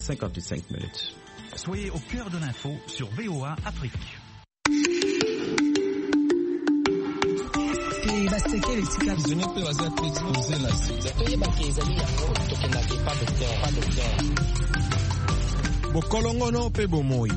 55 minutes. Soyez au cœur de l'info sur VOA Afrique. Bokolongono pe bomoi.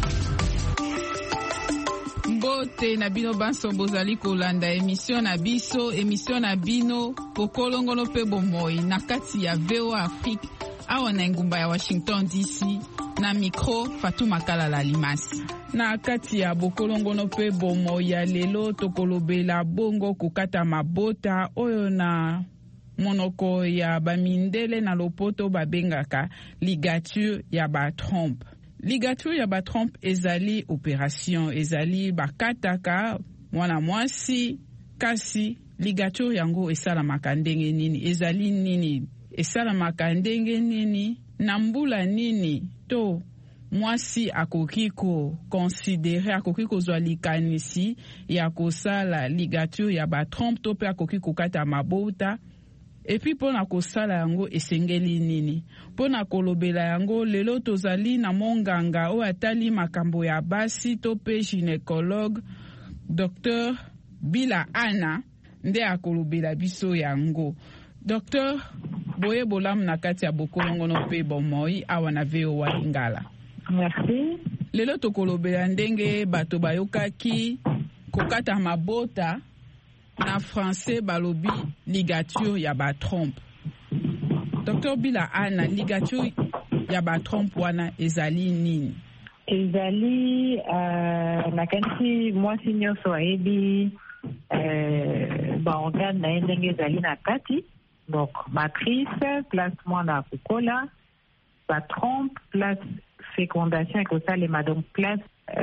Mbote na bino banso bozali kolanda émission na bino bokolongono pe bomoi na kati ya VOA Afrique awa na ngumba ya Washington DC na micro Fatuma Kalala Limasi. Na kati ya bokolongono pe bomoi ya lelo tokolobela bongo kokata mabota oyo na monoko ya bamindele na lopoto babengaka ligature ya batrompe. Ligature ya batrompe ezali opération, ezali bakataka mwana mwasi kasi ligature yango esalamaka ndenge nini, ezali nini, esalamaka ndenge nini, na mbula nini to mwasi akoki konsidere, akoki kozwa likanisi ya kosala ligature ya batrompe to pe akoki kokata mabota. Epi pona kosala yango esengeli nini. Pona kolobela yango lelo tozali na monganga o atali makambo ya basi to pe gynécologue Dr. Bila Ana nde akolobela biso yango. Dr. Boye Bolam na kati ya bokolongono pe bomoi awa na VOA Lingala. Merci. Lelo tokolobela ndenge bato bayokaki kokata mabota na français balobi ligature ya batrompe. Dr. Bila Ana, ligature ya batrompe wana ezali nini? Ezali nakanisi mwasi nyonso ayebi baorgane na ndenge ezali na kati. Donc matrice place mwana kokola, batrompe place fécondation ekosalema, donc place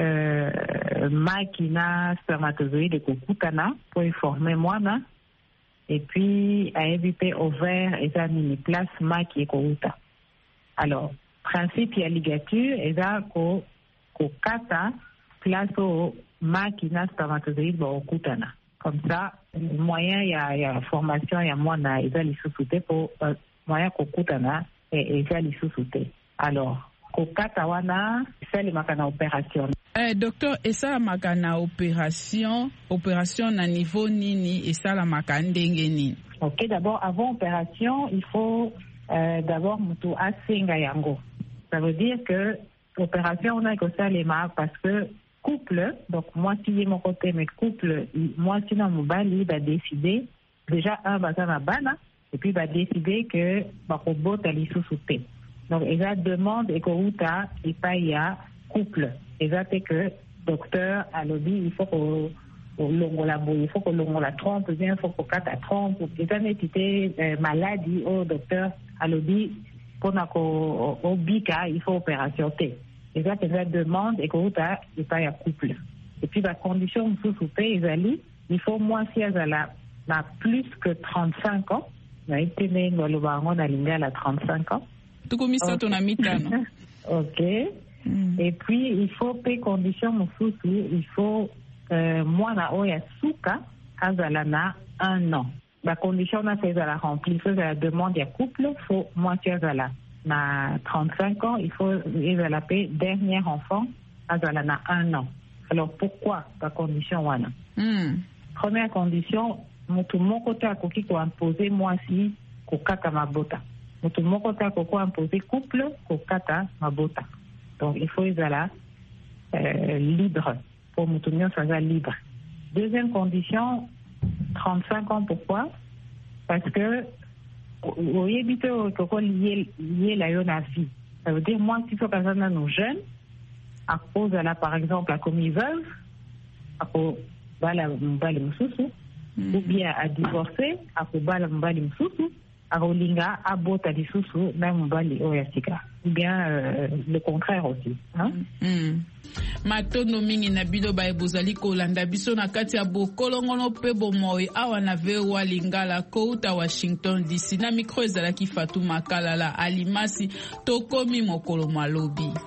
makina spermatozoïde kokutana pour former mwana, et puis ayebi ovaire eza nini place maki ekouta. Alors principe ya ligature eza kokata place o makina spermatozoïde bakutana. Comme ça moyen ya formation ya mwana eza lisusu te, po moyen kokutana eza lisusu te. Alors kokata wana esalemaka na opération. Docteur, esalamaka na opération na niveau nini, esalamaka ndenge nini? Ok, d'abord avant opération il faut d'abord mutu asenga yango. Ça veut dire que opération on a ekosalema parce que couple, donc moi si mon côté mais couple moi si na mobali va décider déjà un bazana bana et puis va décider que bakobota lisusu te. Donc, il y a demande et qu'outa et pas il y a couple. Il y a que docteur a lobby, il faut qu'on il faut qu'on la trompe, il faut qu'on cate la trompe. Il y a une maladie au docteur a lobby pour au bika, il faut opération T. Il y a que demande et qu'outa et pas il y a couple. Et puis la condition sous-soupé, il faut moi si elle a plus que 35 ans. On a été né dans le baron à l'India à 35 ans. Ok. Et puis il faut payer condition mususu, il faut mwana oya suka azalana 1 an. La condition na c'est la remplir, c'est la demande ya couple, faut moitié azala na 35 ans, il faut azala payer dernier enfant azalana 1 an. Alors pourquoi la condition wana? Première condition, mutu moko te akoki ko imposer mwasi kokata mabota. Mutu moko te akoki imposer couple kokata mabota. Donc il faut ezala libre, pour mutu nyonso aza libre. Deuxième condition, 35 ans, pourquoi? Parce que oyebi te okoko lié la yo na vie. Ça veut dire moi si soki aza nanu jeune à cause de la par exemple a commis veuve, ako bala mbali mususu, ou bien à divorcer, ako bala mbali mususu, akolinga abota lisusu na mbali oyasika, ou bien le contraire aussi, hein? Matono mingi na bido ba ebozali kolanda biso na kati ya bokolongono pe bomoi awa na VOA Lingala kouta Washington DC na micro ezalaki Fatuma Kalala Alimasi tokomi mokolo malobi.